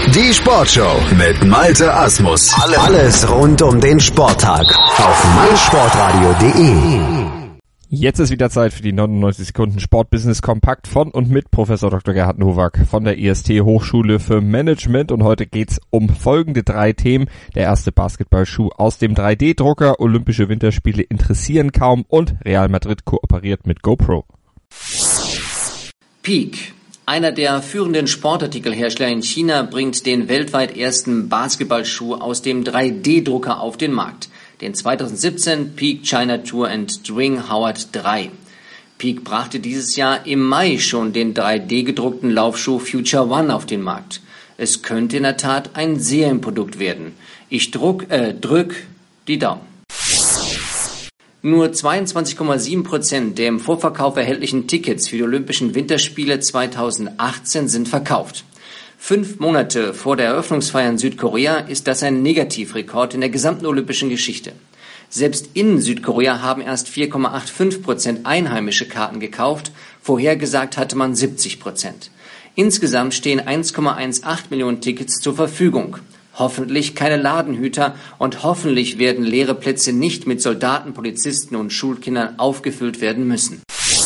Die Sportshow mit Malte Asmus. Alles rund um den Sporttag auf meinsportradio.de. Jetzt ist wieder Zeit für die 99 Sekunden Sportbusiness Kompakt von und mit Professor Dr. Gerhard Nowak von der IST Hochschule für Management. Und heute geht's um folgende 3 Themen. Der erste Basketballschuh aus dem 3D-Drucker, Olympische Winterspiele interessieren kaum und Real Madrid kooperiert mit GoPro. Peak. Einer der führenden Sportartikelhersteller in China bringt den weltweit ersten Basketballschuh aus dem 3D-Drucker auf den Markt. Den 2017 Peak China Tour and Dwing Howard 3. Peak brachte dieses Jahr im Mai schon den 3D-gedruckten Laufschuh Future One auf den Markt. Es könnte in der Tat ein Serienprodukt werden. Ich drück die Daumen. Nur 22,7% der im Vorverkauf erhältlichen Tickets für die Olympischen Winterspiele 2018 sind verkauft. 5 Monate vor der Eröffnungsfeier in Südkorea ist das ein Negativrekord in der gesamten olympischen Geschichte. Selbst in Südkorea haben erst 4,85% einheimische Karten gekauft, vorhergesagt hatte man 70%. Insgesamt stehen 1,18 Millionen Tickets zur Verfügung. Hoffentlich keine Ladenhüter und hoffentlich werden leere Plätze nicht mit Soldaten, Polizisten und Schulkindern aufgefüllt werden müssen.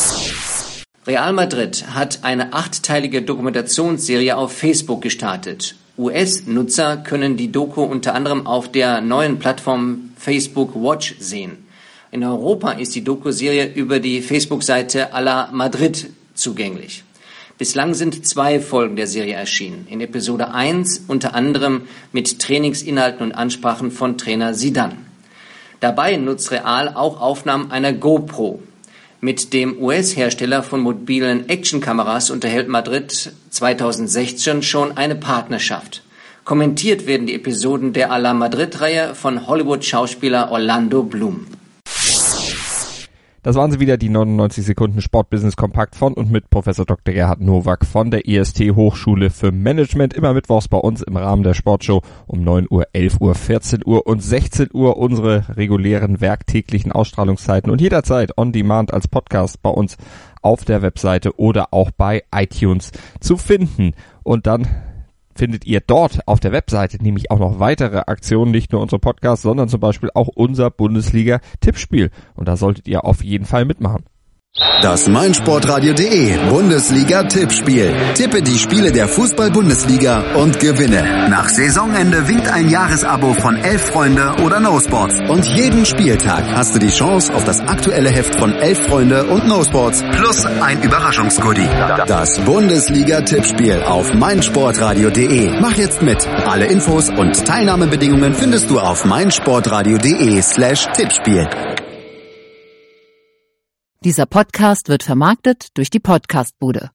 Real Madrid hat eine 8-teilige Dokumentationsserie auf Facebook gestartet. US-Nutzer können die Doku unter anderem auf der neuen Plattform Facebook Watch sehen. In Europa ist die Doku-Serie über die Facebook-Seite A la Madrid zugänglich. Bislang sind 2 Folgen der Serie erschienen. In Episode 1 unter anderem mit Trainingsinhalten und Ansprachen von Trainer Zidane. Dabei nutzt Real auch Aufnahmen einer GoPro. Mit dem US-Hersteller von mobilen Actionkameras unterhält Madrid 2016 schon eine Partnerschaft. Kommentiert werden die Episoden der A la Madrid-Reihe von Hollywood-Schauspieler Orlando Bloom. Das waren sie wieder, die 99 Sekunden Sportbusiness Kompakt von und mit Professor Dr. Gerhard Nowak von der IST Hochschule für Management. Immer mittwochs bei uns im Rahmen der Sportshow um 9 Uhr, 11 Uhr, 14 Uhr und 16 Uhr unsere regulären werktäglichen Ausstrahlungszeiten und jederzeit on demand als Podcast bei uns auf der Webseite oder auch bei iTunes zu finden. Und dann findet ihr dort auf der Webseite nämlich auch noch weitere Aktionen, nicht nur unsere Podcasts, sondern zum Beispiel auch unser Bundesliga-Tippspiel. Und da solltet ihr auf jeden Fall mitmachen. Das meinsportradio.de Bundesliga-Tippspiel. Tippe die Spiele der Fußball-Bundesliga und gewinne. Nach Saisonende winkt ein Jahresabo von 11 Freunde oder No Sports. Und jeden Spieltag hast du die Chance auf das aktuelle Heft von 11 Freunde und No Sports plus ein Überraschungsgoodie. Das Bundesliga-Tippspiel auf meinsportradio.de. Mach jetzt mit. Alle Infos und Teilnahmebedingungen findest du auf meinsportradio.de/Tippspiel. Dieser Podcast wird vermarktet durch die Podcastbude.